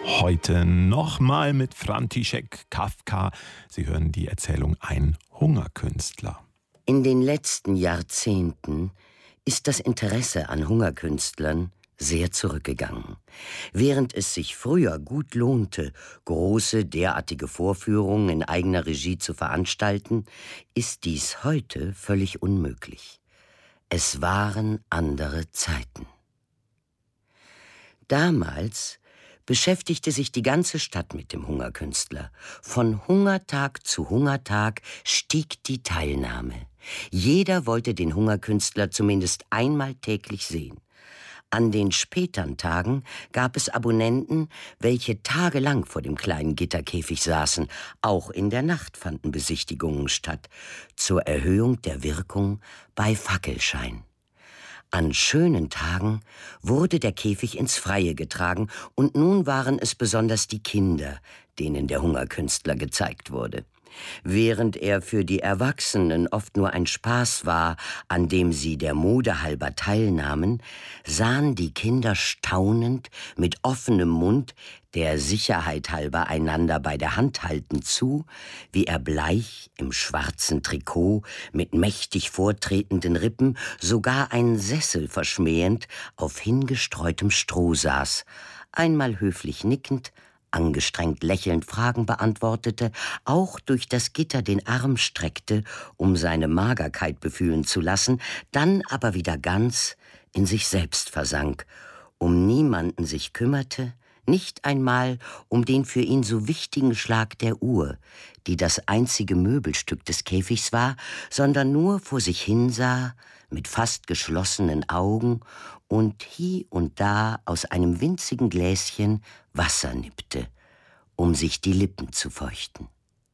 Heute nochmal mit František Kafka. Sie hören die Erzählung Ein Hungerkünstler. In den letzten Jahrzehnten ist das Interesse an Hungerkünstlern sehr zurückgegangen. Während es sich früher gut lohnte, große derartige Vorführungen in eigener Regie zu veranstalten, ist dies heute völlig unmöglich. Es waren andere Zeiten. Damals beschäftigte sich die ganze Stadt mit dem Hungerkünstler. Von Hungertag zu Hungertag stieg die Teilnahme. Jeder wollte den Hungerkünstler zumindest einmal täglich sehen. An den späteren Tagen gab es Abonnenten, welche tagelang vor dem kleinen Gitterkäfig saßen. Auch in der Nacht fanden Besichtigungen statt, zur Erhöhung der Wirkung bei Fackelschein. An schönen Tagen wurde der Käfig ins Freie getragen, und nun waren es besonders die Kinder, denen der Hungerkünstler gezeigt wurde. Während er für die Erwachsenen oft nur ein Spaß war, an dem sie der Mode halber teilnahmen, sahen die Kinder staunend mit offenem Mund, der Sicherheit halber einander bei der Hand haltend zu, wie er bleich im schwarzen Trikot mit mächtig vortretenden Rippen, sogar einen Sessel verschmähend, auf hingestreutem Stroh saß, einmal höflich nickend, angestrengt lächelnd Fragen beantwortete, auch durch das Gitter den Arm streckte, um seine Magerkeit befühlen zu lassen, dann aber wieder ganz in sich selbst versank, um niemanden sich kümmerte, nicht einmal um den für ihn so wichtigen Schlag der Uhr, die das einzige Möbelstück des Käfigs war, sondern nur vor sich hinsah, mit fast geschlossenen Augen, und hie und da aus einem winzigen Gläschen Wasser nippte, um sich die Lippen zu feuchten.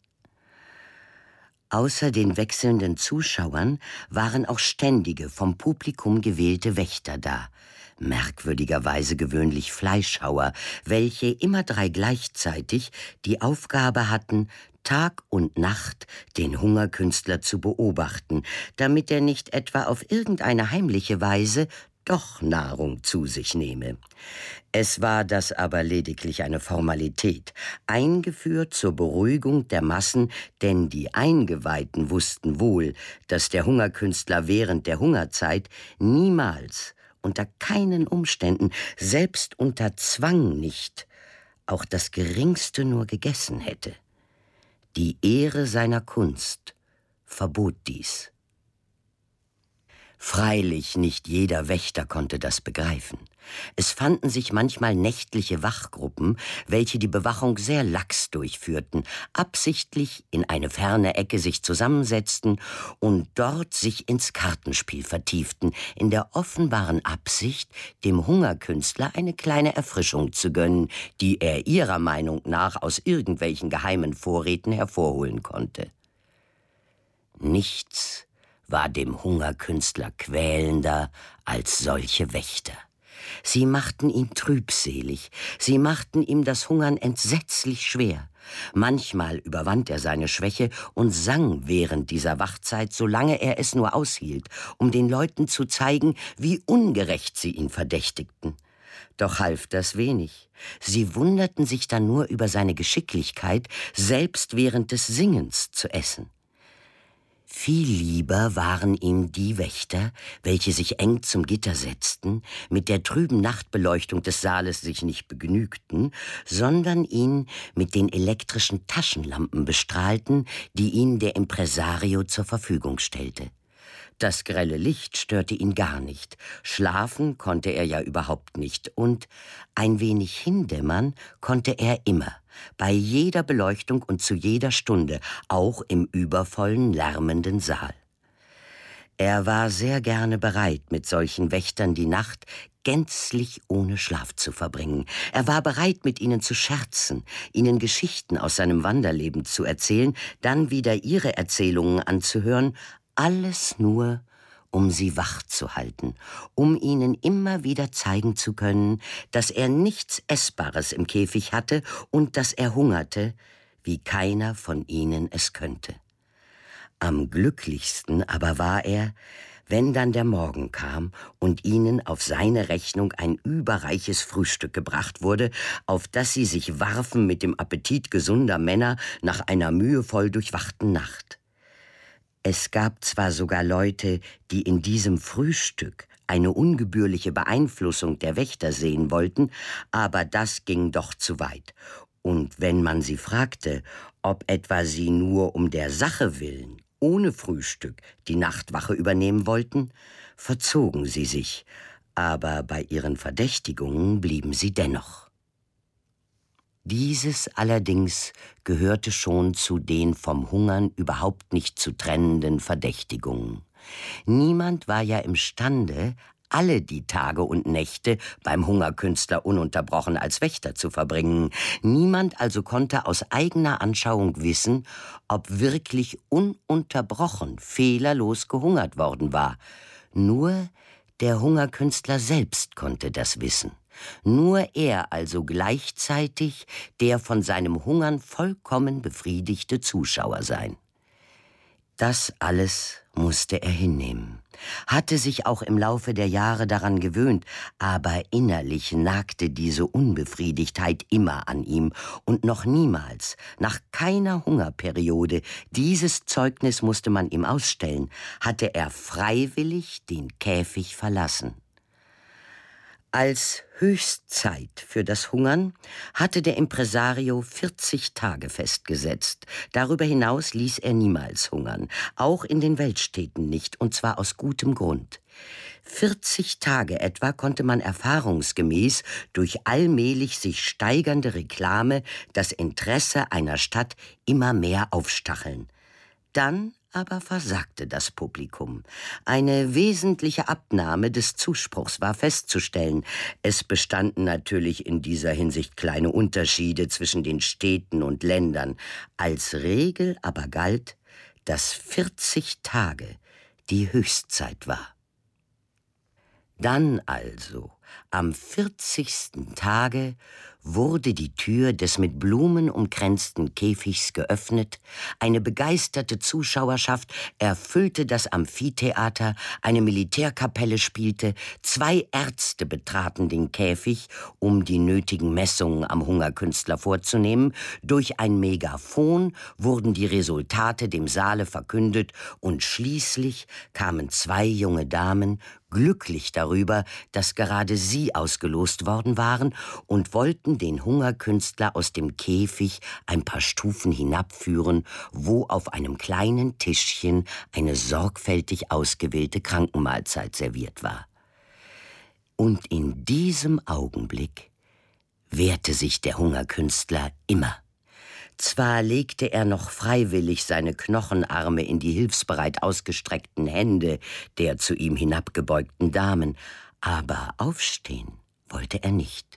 Außer den wechselnden Zuschauern waren auch ständige, vom Publikum gewählte Wächter da, merkwürdigerweise gewöhnlich Fleischhauer, welche immer drei gleichzeitig die Aufgabe hatten, Tag und Nacht den Hungerkünstler zu beobachten, damit er nicht etwa auf irgendeine heimliche Weise doch Nahrung zu sich nehme. Es war das aber lediglich eine Formalität, eingeführt zur Beruhigung der Massen, denn die Eingeweihten wussten wohl, dass der Hungerkünstler während der Hungerzeit niemals, unter keinen Umständen, selbst unter Zwang nicht, auch das Geringste nur gegessen hätte. Die Ehre seiner Kunst verbot dies. Freilich, nicht jeder Wächter konnte das begreifen. Es fanden sich manchmal nächtliche Wachgruppen, welche die Bewachung sehr lax durchführten, absichtlich in eine ferne Ecke sich zusammensetzten und dort sich ins Kartenspiel vertieften, in der offenbaren Absicht, dem Hungerkünstler eine kleine Erfrischung zu gönnen, die er ihrer Meinung nach aus irgendwelchen geheimen Vorräten hervorholen konnte. Nichts war dem Hungerkünstler quälender als solche Wächter. Sie machten ihn trübselig, sie machten ihm das Hungern entsetzlich schwer. Manchmal überwand er seine Schwäche und sang während dieser Wachzeit, solange er es nur aushielt, um den Leuten zu zeigen, wie ungerecht sie ihn verdächtigten. Doch half das wenig. Sie wunderten sich dann nur über seine Geschicklichkeit, selbst während des Singens zu essen. Viel lieber waren ihm die Wächter, welche sich eng zum Gitter setzten, mit der trüben Nachtbeleuchtung des Saales sich nicht begnügten, sondern ihn mit den elektrischen Taschenlampen bestrahlten, die ihnen der Impresario zur Verfügung stellte. Das grelle Licht störte ihn gar nicht, schlafen konnte er ja überhaupt nicht, und ein wenig hindämmern konnte er immer, bei jeder Beleuchtung und zu jeder Stunde, auch im übervollen, lärmenden Saal. Er war sehr gerne bereit, mit solchen Wächtern die Nacht gänzlich ohne Schlaf zu verbringen. Er war bereit, mit ihnen zu scherzen, ihnen Geschichten aus seinem Wanderleben zu erzählen, dann wieder ihre Erzählungen anzuhören, alles nur, um sie wach zu halten, um ihnen immer wieder zeigen zu können, dass er nichts Essbares im Käfig hatte und dass er hungerte, wie keiner von ihnen es könnte. Am glücklichsten aber war er, Wenn dann der Morgen kam und ihnen auf seine Rechnung ein überreiches Frühstück gebracht wurde, auf das sie sich warfen mit dem Appetit gesunder Männer nach einer mühevoll durchwachten Nacht. Es gab zwar sogar Leute, die in diesem Frühstück eine ungebührliche Beeinflussung der Wächter sehen wollten, aber das ging doch zu weit. Und wenn man sie fragte, ob etwa sie nur um der Sache willen, ohne Frühstück, die Nachtwache übernehmen wollten, verzogen sie sich, aber bei ihren Verdächtigungen blieben sie dennoch. Dieses allerdings gehörte schon zu den vom Hungern überhaupt nicht zu trennenden Verdächtigungen. Niemand war ja imstande, alle die Tage und Nächte beim Hungerkünstler ununterbrochen als Wächter zu verbringen. Niemand also konnte aus eigener Anschauung wissen, ob wirklich ununterbrochen, fehlerlos gehungert worden war. Nur der Hungerkünstler selbst konnte das wissen. Nur er also gleichzeitig der von seinem Hungern vollkommen befriedigte Zuschauer sein. Das alles musste er hinnehmen, hatte sich auch im Laufe der Jahre daran gewöhnt, aber innerlich nagte diese Unbefriedigtheit immer an ihm und noch niemals, nach keiner Hungerperiode, dieses Zeugnis musste man ihm ausstellen, hatte er freiwillig den Käfig verlassen. Als Höchstzeit für das Hungern hatte der Impresario 40 Tage festgesetzt. Darüber hinaus ließ er niemals hungern, auch in den Weltstädten nicht, und zwar aus gutem Grund. 40 Tage etwa konnte man erfahrungsgemäß durch allmählich sich steigernde Reklame das Interesse einer Stadt immer mehr aufstacheln. Dann aber versagte das Publikum. Eine wesentliche Abnahme des Zuspruchs war festzustellen. Es bestanden natürlich in dieser Hinsicht kleine Unterschiede zwischen den Städten und Ländern. Als Regel aber galt, dass 40 Tage die Höchstzeit war. Dann also, am 40. Tage, wurde die Tür des mit Blumen umkränzten Käfigs geöffnet, eine begeisterte Zuschauerschaft erfüllte das Amphitheater, eine Militärkapelle spielte, 2 Ärzte betraten den Käfig, um die nötigen Messungen am Hungerkünstler vorzunehmen, durch ein Megafon wurden die Resultate dem Saale verkündet und schließlich kamen 2 junge Damen, glücklich darüber, dass gerade sie ausgelost worden waren und wollten den Hungerkünstler aus dem Käfig ein paar Stufen hinabführen, wo auf einem kleinen Tischchen eine sorgfältig ausgewählte Krankenmahlzeit serviert war. Und in diesem Augenblick wehrte sich der Hungerkünstler immer. Zwar legte er noch freiwillig seine Knochenarme in die hilfsbereit ausgestreckten Hände der zu ihm hinabgebeugten Damen, aber aufstehen wollte er nicht.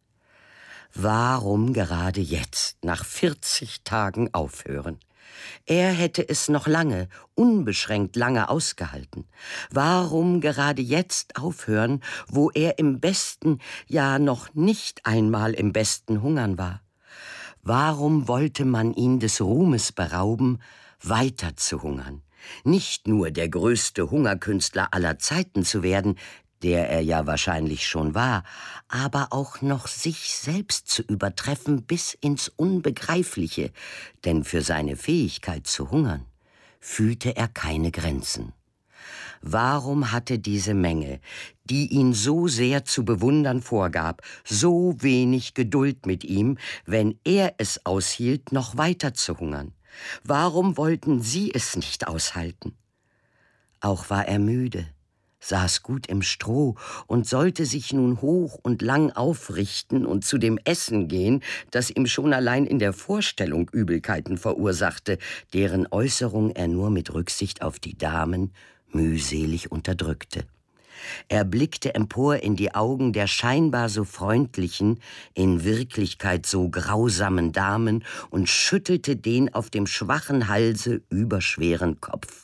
Warum gerade jetzt, nach 40 Tagen aufhören? Er hätte es noch lange, unbeschränkt lange ausgehalten. Warum gerade jetzt aufhören, wo er im besten, ja noch nicht einmal im besten Hungern war? Warum wollte man ihn des Ruhmes berauben, weiter zu hungern? Nicht nur der größte Hungerkünstler aller Zeiten zu werden, der er ja wahrscheinlich schon war, aber auch noch sich selbst zu übertreffen bis ins Unbegreifliche, denn für seine Fähigkeit zu hungern fühlte er keine Grenzen. Warum hatte diese Menge, die ihn so sehr zu bewundern vorgab, so wenig Geduld mit ihm, wenn er es aushielt, noch weiter zu hungern? Warum wollten sie es nicht aushalten? Auch war er müde, saß gut im Stroh und sollte sich nun hoch und lang aufrichten und zu dem Essen gehen, das ihm schon allein in der Vorstellung Übelkeiten verursachte, deren Äußerung er nur mit Rücksicht auf die Damen mühselig unterdrückte. Er blickte empor in die Augen der scheinbar so freundlichen, in Wirklichkeit so grausamen Damen und schüttelte den auf dem schwachen Halse überschweren Kopf.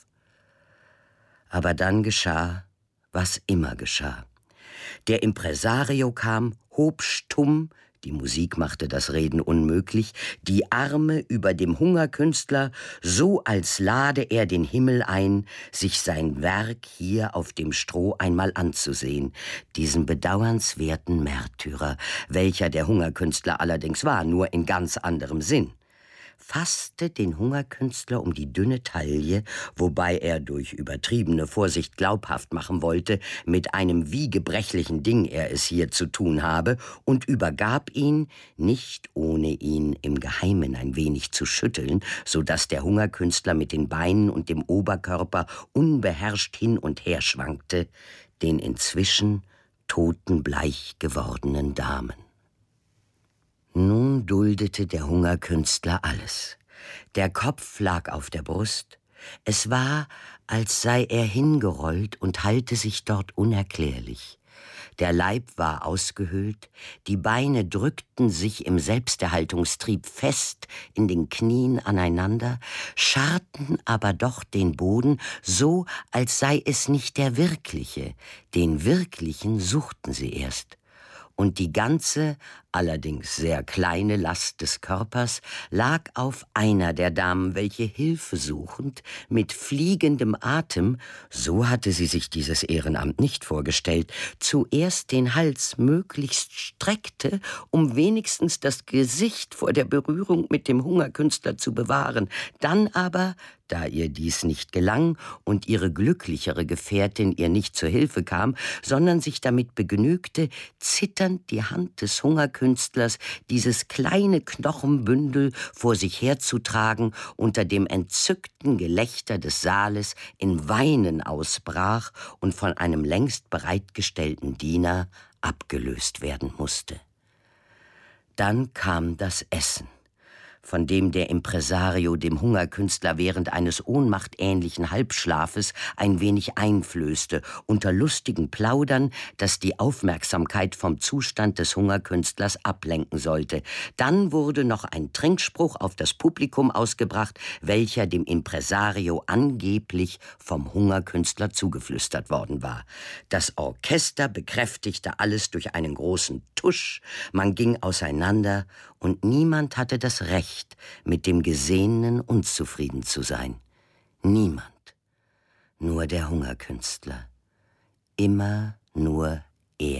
Aber dann geschah, was immer geschah. Der Impresario kam, hob stumm Die Musik machte das Reden unmöglich, die Arme über dem Hungerkünstler, so als lade er den Himmel ein, sich sein Werk hier auf dem Stroh einmal anzusehen, diesen bedauernswerten Märtyrer, welcher der Hungerkünstler allerdings war, nur in ganz anderem Sinn, fasste den Hungerkünstler um die dünne Taille, wobei er durch übertriebene Vorsicht glaubhaft machen wollte, mit einem wie gebrechlichen Ding er es hier zu tun habe, und übergab ihn, nicht ohne ihn im Geheimen ein wenig zu schütteln, so dass der Hungerkünstler mit den Beinen und dem Oberkörper unbeherrscht hin und her schwankte, den inzwischen totenbleich gewordenen Damen. Nun duldete der Hungerkünstler alles. Der Kopf lag auf der Brust. Es war, als sei er hingerollt und halte sich dort unerklärlich. Der Leib war ausgehöhlt, die Beine drückten sich im Selbsterhaltungstrieb fest in den Knien aneinander, scharrten aber doch den Boden, so als sei es nicht der wirkliche. Den wirklichen suchten sie erst. Und die ganze, allerdings sehr kleine Last des Körpers lag auf einer der Damen, welche Hilfe suchend, mit fliegendem Atem, so hatte sie sich dieses Ehrenamt nicht vorgestellt, zuerst den Hals möglichst streckte, um wenigstens das Gesicht vor der Berührung mit dem Hungerkünstler zu bewahren, dann aber, da ihr dies nicht gelang und ihre glücklichere Gefährtin ihr nicht zur Hilfe kam, sondern sich damit begnügte, zitternd die Hand des Hungerkünstlers, dieses kleine Knochenbündel vor sich herzutragen, unter dem entzückten Gelächter des Saales in Weinen ausbrach und von einem längst bereitgestellten Diener abgelöst werden musste. Dann kam das Essen, von dem der Impresario dem Hungerkünstler während eines ohnmachtähnlichen Halbschlafes ein wenig einflößte, unter lustigen Plaudern, das die Aufmerksamkeit vom Zustand des Hungerkünstlers ablenken sollte. Dann wurde noch ein Trinkspruch auf das Publikum ausgebracht, welcher dem Impresario angeblich vom Hungerkünstler zugeflüstert worden war. Das Orchester bekräftigte alles durch einen großen Tusch, man ging auseinander, und niemand hatte das Recht, mit dem Gesehenen unzufrieden zu sein. Niemand. Nur der Hungerkünstler. Immer nur er.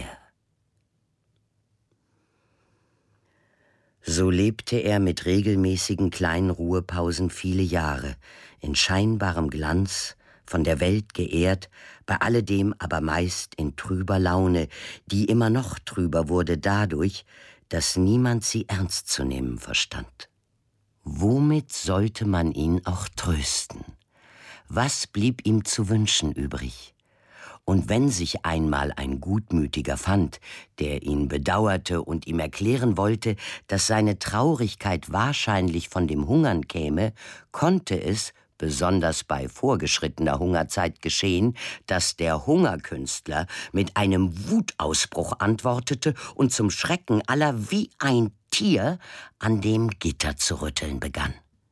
So lebte er mit regelmäßigen kleinen Ruhepausen viele Jahre, in scheinbarem Glanz, von der Welt geehrt, bei alledem aber meist in trüber Laune, die immer noch trüber wurde dadurch, dass niemand sie ernst zu nehmen verstand. Womit sollte man ihn auch trösten? Was blieb ihm zu wünschen übrig? Und wenn sich einmal ein Gutmütiger fand, der ihn bedauerte und ihm erklären wollte, dass seine Traurigkeit wahrscheinlich von dem Hungern käme, konnte es, besonders bei vorgeschrittener Hungerzeit geschehen, dass der Hungerkünstler mit einem Wutausbruch antwortete und zum Schrecken aller wie ein Tier an dem Gitter zu rütteln begann.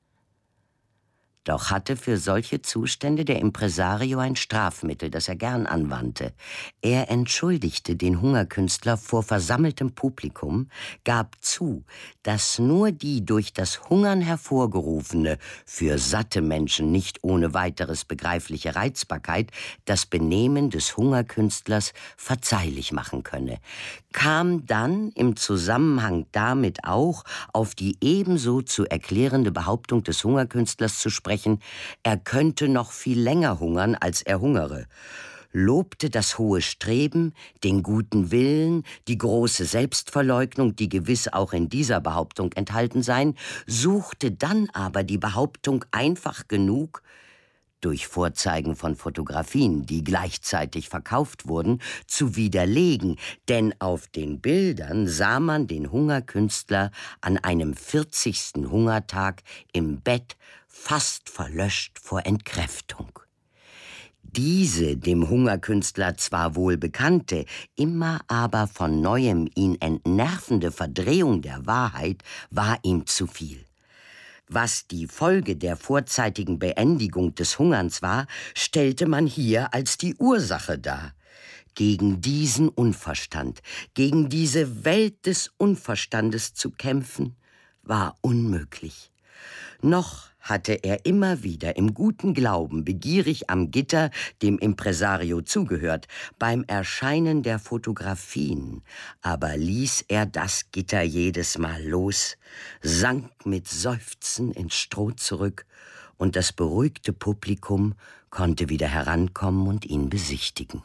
Doch hatte für solche Zustände der Impresario ein Strafmittel, das er gern anwandte. Er entschuldigte den Hungerkünstler vor versammeltem Publikum, gab zu, dass nur die durch das Hungern hervorgerufene, für satte Menschen nicht ohne weiteres begreifliche Reizbarkeit das Benehmen des Hungerkünstlers verzeihlich machen könne, kam dann im Zusammenhang damit auch auf die ebenso zu erklärende Behauptung des Hungerkünstlers zu sprechen, er könnte noch viel länger hungern, als er hungere, lobte das hohe Streben, den guten Willen, die große Selbstverleugnung, die gewiss auch in dieser Behauptung enthalten seien, suchte dann aber die Behauptung einfach genug, durch Vorzeigen von Fotografien, die gleichzeitig verkauft wurden, zu widerlegen, denn auf den Bildern sah man den Hungerkünstler an einem 40. Hungertag im Bett, fast verlöscht vor Entkräftung. Diese dem Hungerkünstler zwar wohl bekannte, immer aber von neuem ihn entnervende Verdrehung der Wahrheit war ihm zu viel. Was die Folge der vorzeitigen Beendigung des Hungerns war, stellte man hier als die Ursache dar. Gegen diesen Unverstand, gegen diese Welt des Unverstandes zu kämpfen, war unmöglich. Noch hatte er immer wieder im guten Glauben begierig am Gitter dem Impresario zugehört, beim Erscheinen der Fotografien, aber ließ er das Gitter jedes Mal los, sank mit Seufzen ins Stroh zurück, und das beruhigte Publikum konnte wieder herankommen und ihn besichtigen.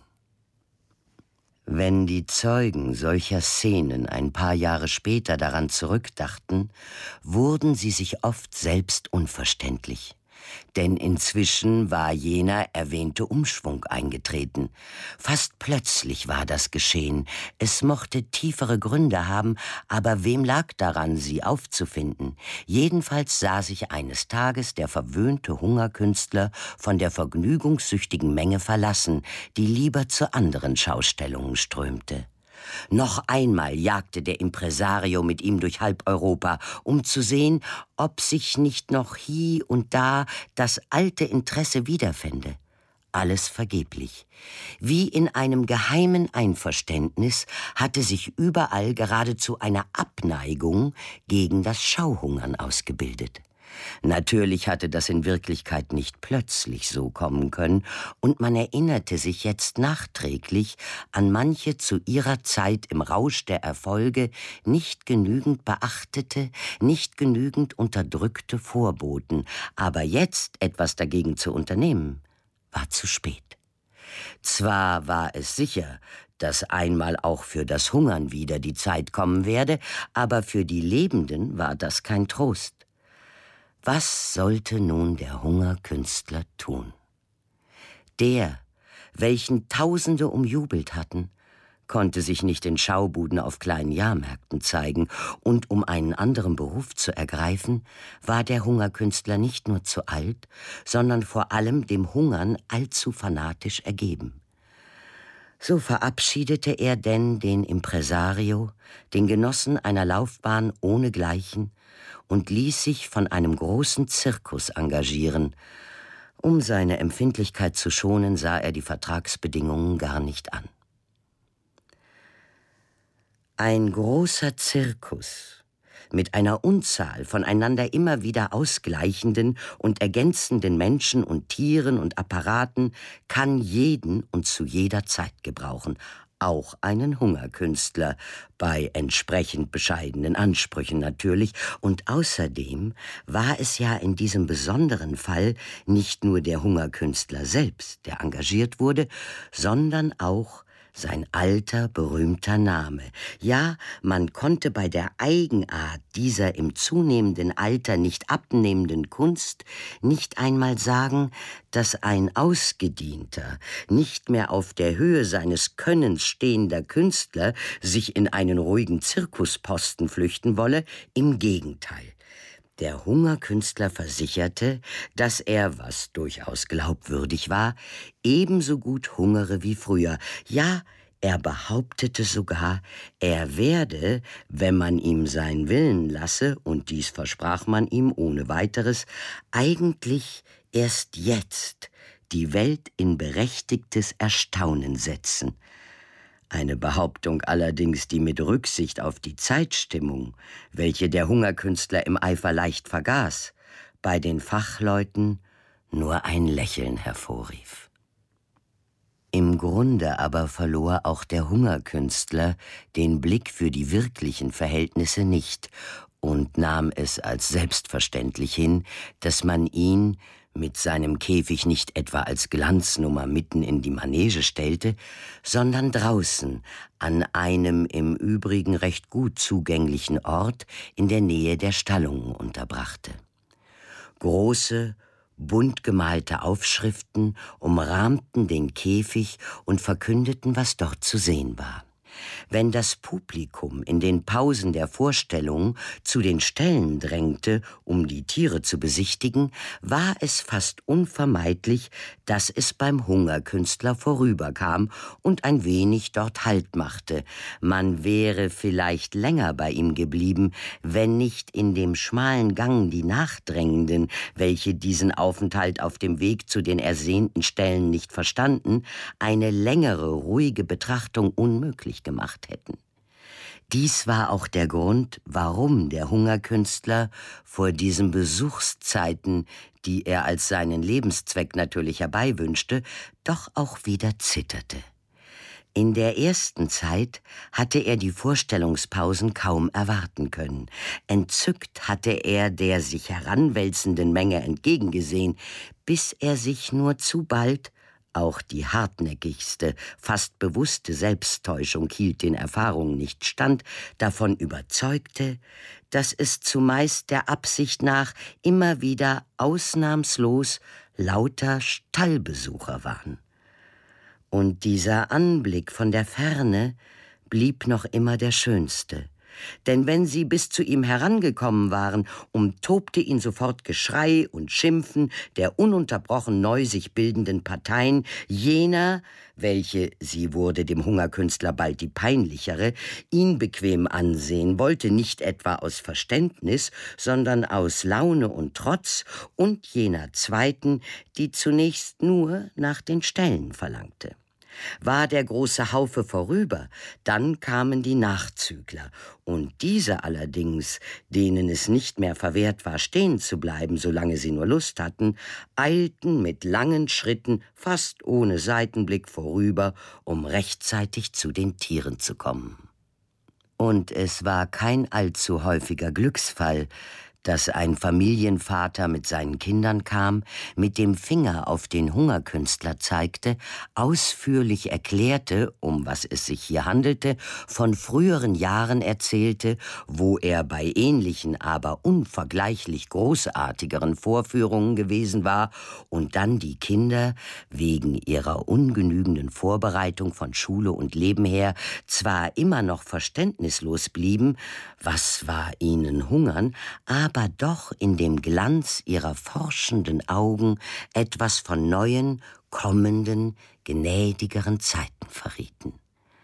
Wenn die Zeugen solcher Szenen ein paar Jahre später daran zurückdachten, wurden sie sich oft selbst unverständlich. Denn inzwischen war jener erwähnte Umschwung eingetreten. Fast plötzlich war das geschehen. Es mochte tiefere Gründe haben, aber wem lag daran, sie aufzufinden? Jedenfalls sah sich eines Tages der verwöhnte Hungerkünstler von der vergnügungssüchtigen Menge verlassen, die lieber zu anderen Schaustellungen strömte. Noch einmal jagte der Impresario mit ihm durch halb Europa, um zu sehen, ob sich nicht noch hie und da das alte Interesse wiederfände. Alles vergeblich. Wie in einem geheimen Einverständnis hatte sich überall geradezu eine Abneigung gegen das Schauhungern ausgebildet. Natürlich hatte das in Wirklichkeit nicht plötzlich so kommen können, und man erinnerte sich jetzt nachträglich an manche zu ihrer Zeit im Rausch der Erfolge nicht genügend beachtete, nicht genügend unterdrückte Vorboten, aber jetzt etwas dagegen zu unternehmen, war zu spät. Zwar war es sicher, dass einmal auch für das Hungern wieder die Zeit kommen werde, aber für die Lebenden war das kein Trost. Was sollte nun der Hungerkünstler tun? Der, welchen Tausende umjubelt hatten, konnte sich nicht in Schaubuden auf kleinen Jahrmärkten zeigen, und um einen anderen Beruf zu ergreifen, war der Hungerkünstler nicht nur zu alt, sondern vor allem dem Hungern allzu fanatisch ergeben. So verabschiedete er denn den Impresario, den Genossen einer Laufbahn ohnegleichen, und ließ sich von einem großen Zirkus engagieren. Um seine Empfindlichkeit zu schonen, sah er die Vertragsbedingungen gar nicht an. Ein großer Zirkus mit einer Unzahl voneinander immer wieder ausgleichenden und ergänzenden Menschen und Tieren und Apparaten kann jeden und zu jeder Zeit gebrauchen, auch einen Hungerkünstler, bei entsprechend bescheidenen Ansprüchen natürlich, und außerdem war es ja in diesem besonderen Fall nicht nur der Hungerkünstler selbst, der engagiert wurde, sondern auch sein alter, berühmter Name. Ja, man konnte bei der Eigenart dieser im zunehmenden Alter nicht abnehmenden Kunst nicht einmal sagen, dass ein ausgedienter, nicht mehr auf der Höhe seines Könnens stehender Künstler sich in einen ruhigen Zirkusposten flüchten wolle. Im Gegenteil. Der Hungerkünstler versicherte, dass er, was durchaus glaubwürdig war, ebenso gut hungere wie früher. Ja, er behauptete sogar, er werde, wenn man ihm seinen Willen lasse, und dies versprach man ihm ohne weiteres, eigentlich erst jetzt die Welt in berechtigtes Erstaunen setzen. Eine Behauptung allerdings, die mit Rücksicht auf die Zeitstimmung, welche der Hungerkünstler im Eifer leicht vergaß, bei den Fachleuten nur ein Lächeln hervorrief. Im Grunde aber verlor auch der Hungerkünstler den Blick für die wirklichen Verhältnisse nicht und nahm es als selbstverständlich hin, dass man ihn mit seinem Käfig nicht etwa als Glanznummer mitten in die Manege stellte, sondern draußen an einem im Übrigen recht gut zugänglichen Ort in der Nähe der Stallungen unterbrachte. Große, bunt gemalte Aufschriften umrahmten den Käfig und verkündeten, was dort zu sehen war. Wenn das Publikum in den Pausen der Vorstellung zu den Ställen drängte, um die Tiere zu besichtigen, war es fast unvermeidlich, dass es beim Hungerkünstler vorüberkam und ein wenig dort Halt machte. Man wäre vielleicht länger bei ihm geblieben, wenn nicht in dem schmalen Gang die Nachdrängenden, welche diesen Aufenthalt auf dem Weg zu den ersehnten Ställen nicht verstanden, eine längere, ruhige Betrachtung unmöglich gemacht hätten. Dies war auch der Grund, warum der Hungerkünstler vor diesen Besuchszeiten, die er als seinen Lebenszweck natürlich herbeiwünschte, doch auch wieder zitterte. In der ersten Zeit hatte er die Vorstellungspausen kaum erwarten können. Entzückt hatte er der sich heranwälzenden Menge entgegengesehen, bis er sich nur zu bald, auch die hartnäckigste, fast bewusste Selbsttäuschung hielt den Erfahrungen nicht stand, davon überzeugte, dass es zumeist der Absicht nach immer wieder ausnahmslos lauter Stallbesucher waren. Und dieser Anblick von der Ferne blieb noch immer der schönste. Denn wenn sie bis zu ihm herangekommen waren, umtobte ihn sofort Geschrei und Schimpfen der ununterbrochen neu sich bildenden Parteien, jener, welche, sie wurde dem Hungerkünstler bald die peinlichere, ihn bequem ansehen wollte, nicht etwa aus Verständnis, sondern aus Laune und Trotz, und jener zweiten, die zunächst nur nach den Ställen verlangte. War der große Haufe vorüber, dann kamen die Nachzügler, und diese allerdings, denen es nicht mehr verwehrt war, stehen zu bleiben, solange sie nur Lust hatten, eilten mit langen Schritten, fast ohne Seitenblick vorüber, um rechtzeitig zu den Tieren zu kommen. Und es war kein allzu häufiger Glücksfall, dass ein Familienvater mit seinen Kindern kam, mit dem Finger auf den Hungerkünstler zeigte, ausführlich erklärte, um was es sich hier handelte, von früheren Jahren erzählte, wo er bei ähnlichen, aber unvergleichlich großartigeren Vorführungen gewesen war, und dann die Kinder, wegen ihrer ungenügenden Vorbereitung von Schule und Leben her, zwar immer noch verständnislos blieben, was war ihnen Hungern, aber doch in dem Glanz ihrer forschenden Augen etwas von neuen, kommenden, gnädigeren Zeiten verrieten.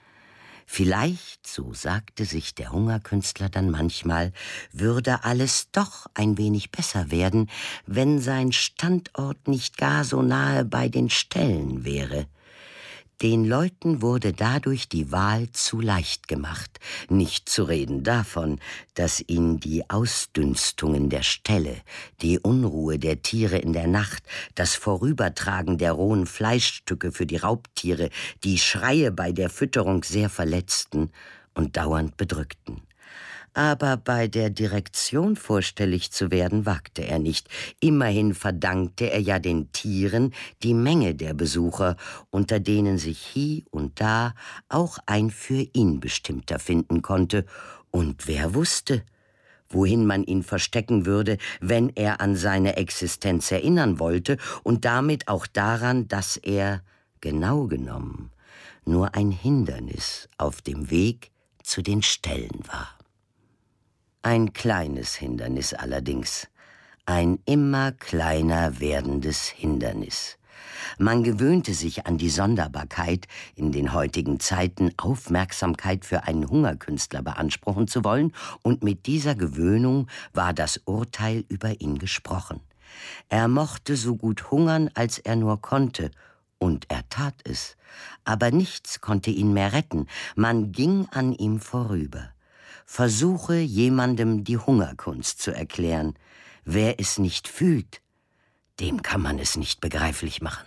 Vielleicht, so sagte sich der Hungerkünstler dann manchmal, würde alles doch ein wenig besser werden, wenn sein Standort nicht gar so nahe bei den Ställen wäre. Den Leuten wurde dadurch die Wahl zu leicht gemacht, nicht zu reden davon, dass ihnen die Ausdünstungen der Ställe, die Unruhe der Tiere in der Nacht, das Vorübertragen der rohen Fleischstücke für die Raubtiere, die Schreie bei der Fütterung sehr verletzten und dauernd bedrückten. Aber bei der Direktion vorstellig zu werden, wagte er nicht. Immerhin verdankte er ja den Tieren die Menge der Besucher, unter denen sich hie und da auch ein für ihn bestimmter finden konnte. Und wer wusste, wohin man ihn verstecken würde, wenn er an seine Existenz erinnern wollte und damit auch daran, dass er, genau genommen, nur ein Hindernis auf dem Weg zu den Ställen war. Ein kleines Hindernis allerdings, ein immer kleiner werdendes Hindernis. Man gewöhnte sich an die Sonderbarkeit, in den heutigen Zeiten Aufmerksamkeit für einen Hungerkünstler beanspruchen zu wollen, und mit dieser Gewöhnung war das Urteil über ihn gesprochen. Er mochte so gut hungern, als er nur konnte, und er tat es, aber nichts konnte ihn mehr retten, man ging an ihm vorüber. Versuche, jemandem die Hungerkunst zu erklären. Wer es nicht fühlt, dem kann man es nicht begreiflich machen.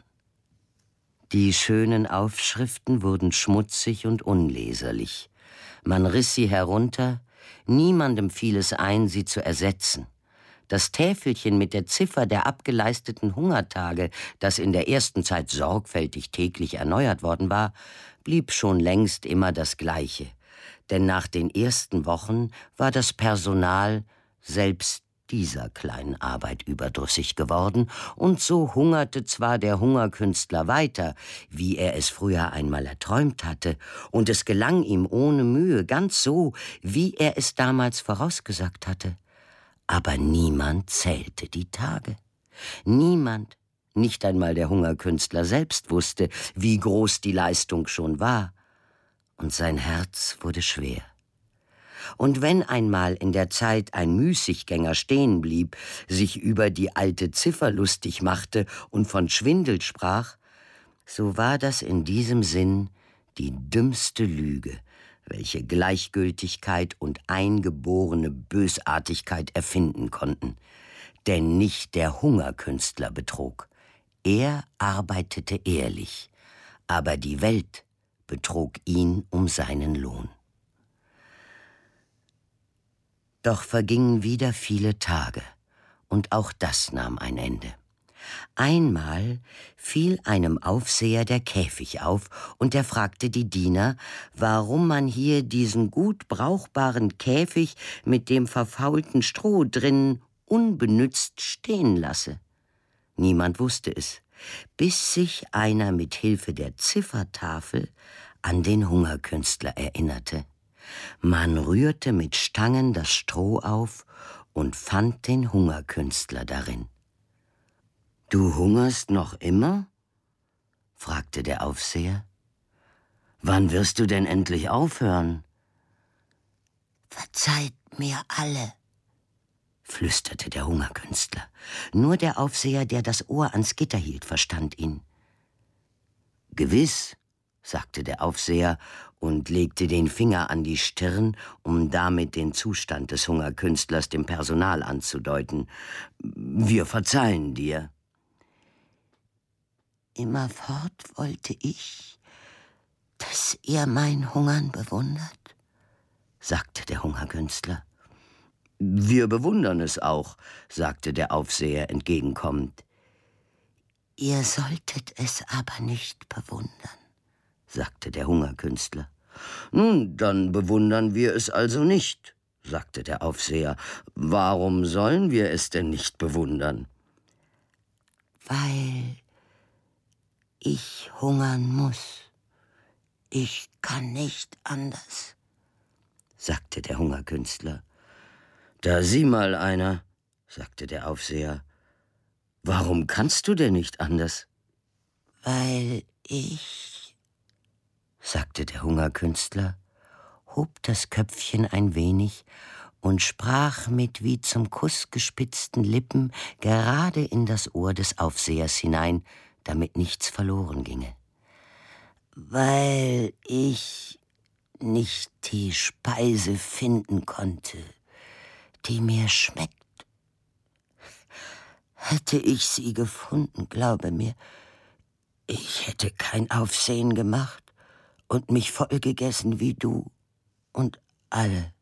Die schönen Aufschriften wurden schmutzig und unleserlich. Man riss sie herunter, niemandem fiel es ein, sie zu ersetzen. Das Täfelchen mit der Ziffer der abgeleisteten Hungertage, das in der ersten Zeit sorgfältig täglich erneuert worden war, blieb schon längst immer das Gleiche. Denn nach den ersten Wochen war das Personal, selbst dieser kleinen Arbeit überdrüssig geworden, und so hungerte zwar der Hungerkünstler weiter, wie er es früher einmal erträumt hatte, und es gelang ihm ohne Mühe, ganz so, wie er es damals vorausgesagt hatte. Aber niemand zählte die Tage. Niemand, nicht einmal der Hungerkünstler selbst, wusste, wie groß die Leistung schon war, und sein Herz wurde schwer. Und wenn einmal in der Zeit ein Müßiggänger stehen blieb, sich über die alte Ziffer lustig machte und von Schwindel sprach, so war das in diesem Sinn die dümmste Lüge, welche Gleichgültigkeit und eingeborene Bösartigkeit erfinden konnten. Denn nicht der Hungerkünstler betrog. Er arbeitete ehrlich, aber die Welt betrog ihn um seinen Lohn. Doch vergingen wieder viele Tage, und auch das nahm ein Ende. Einmal fiel einem Aufseher der Käfig auf, und er fragte die Diener, warum man hier diesen gut brauchbaren Käfig mit dem verfaulten Stroh drinnen unbenützt stehen lasse. Niemand wusste es, bis sich einer mit Hilfe der Ziffertafel an den Hungerkünstler erinnerte. Man rührte mit Stangen das Stroh auf und fand den Hungerkünstler darin. »Du hungerst noch immer?« fragte der Aufseher. »Wann wirst du denn endlich aufhören?« »Verzeiht mir alle«, flüsterte der Hungerkünstler. Nur der Aufseher, der das Ohr ans Gitter hielt, verstand ihn. »Gewiss«, sagte der Aufseher und legte den Finger an die Stirn, um damit den Zustand des Hungerkünstlers dem Personal anzudeuten. »Wir verzeihen dir.« »Immerfort wollte ich, dass ihr mein Hungern bewundert«, sagte der Hungerkünstler. »Wir bewundern es auch«, sagte der Aufseher entgegenkommend. »Ihr solltet es aber nicht bewundern«, sagte der Hungerkünstler. »Nun, dann bewundern wir es also nicht«, sagte der Aufseher. »Warum sollen wir es denn nicht bewundern?« »Weil ich hungern muss. Ich kann nicht anders«, sagte der Hungerkünstler. »Da sieh mal einer«, sagte der Aufseher. »Warum kannst du denn nicht anders?« »Weil ich«, sagte der Hungerkünstler, hob das Köpfchen ein wenig und sprach mit wie zum Kuss gespitzten Lippen gerade in das Ohr des Aufsehers hinein, damit nichts verloren ginge. »Weil ich nicht die Speise finden konnte, die mir schmeckt. Hätte ich sie gefunden, glaube mir, ich hätte kein Aufsehen gemacht und mich vollgegessen wie du und alle.«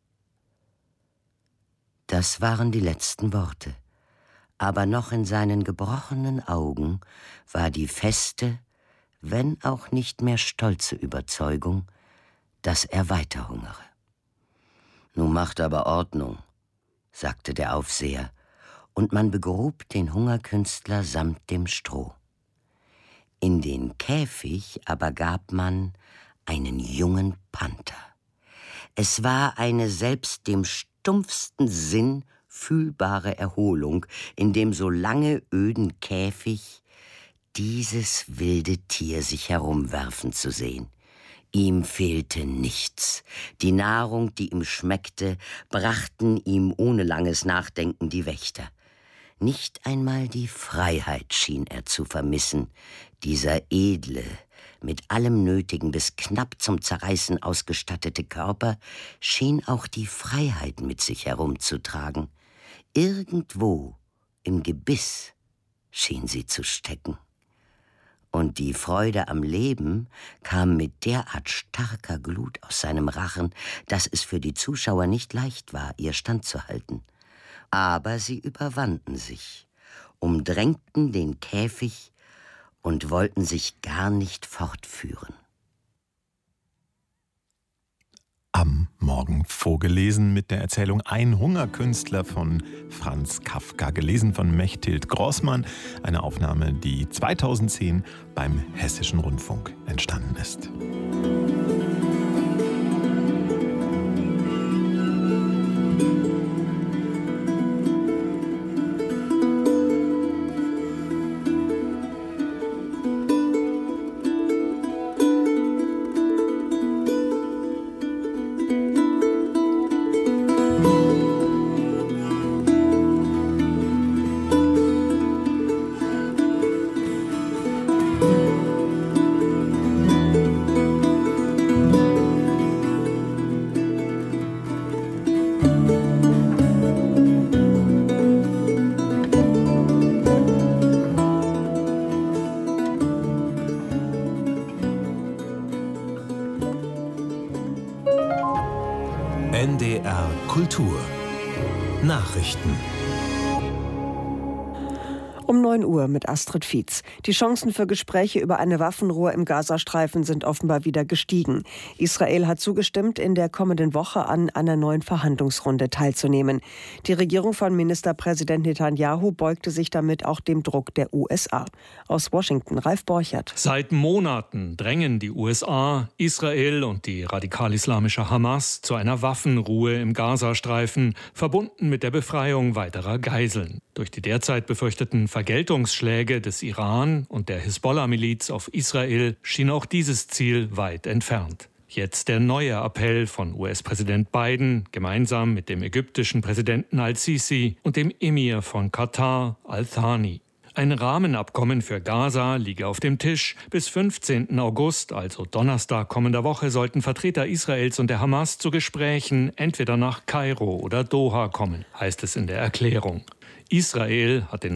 Das waren die letzten Worte, aber noch in seinen gebrochenen Augen war die feste, wenn auch nicht mehr stolze Überzeugung, dass er weiter hungere. »Nun macht aber Ordnung«, sagte der Aufseher, und man begrub den Hungerkünstler samt dem Stroh. In den Käfig aber gab man einen jungen Panther. Es war eine selbst dem stumpfsten Sinn fühlbare Erholung, in dem so lange öden Käfig dieses wilde Tier sich herumwerfen zu sehen. Ihm fehlte nichts. Die Nahrung, die ihm schmeckte, brachten ihm ohne langes Nachdenken die Wächter. Nicht einmal die Freiheit schien er zu vermissen, dieser edle, mit allem Nötigen bis knapp zum Zerreißen ausgestattete Körper schien auch die Freiheit mit sich herumzutragen. Irgendwo im Gebiss schien sie zu stecken. Und die Freude am Leben kam mit derart starker Glut aus seinem Rachen, dass es für die Zuschauer nicht leicht war, ihr standzuhalten. Aber sie überwanden sich, umdrängten den Käfig und wollten sich gar nicht fortführen. am Morgen vorgelesen mit der Erzählung Ein Hungerkünstler von Franz Kafka, gelesen von Mechthild Grossmann. Eine Aufnahme, die 2010 beim Hessischen Rundfunk entstanden ist. NDR Kultur Nachrichten. Um 9 Uhr mit Astrid Fietz. Die Chancen für Gespräche über eine Waffenruhe im Gazastreifen sind offenbar wieder gestiegen. Israel hat zugestimmt, in der kommenden Woche an einer neuen Verhandlungsrunde teilzunehmen. Die Regierung von Ministerpräsident Netanyahu beugte sich damit auch dem Druck der USA. Aus Washington, Ralf Borchert. Seit Monaten drängen die USA, Israel und die radikal-islamische Hamas zu einer Waffenruhe im Gazastreifen, verbunden mit der Befreiung weiterer Geiseln. Durch die derzeit befürchteten Vergeltungsschläge des Iran und der Hisbollah-Miliz auf Israel schien auch dieses Ziel weit entfernt. Jetzt der neue Appell von US-Präsident Biden, gemeinsam mit dem ägyptischen Präsidenten al-Sisi und dem Emir von Katar, al-Thani. Ein Rahmenabkommen für Gaza liege auf dem Tisch. Bis 15. August, also Donnerstag kommender Woche, sollten Vertreter Israels und der Hamas zu Gesprächen entweder nach Kairo oder Doha kommen, heißt es in der Erklärung. Israel hat den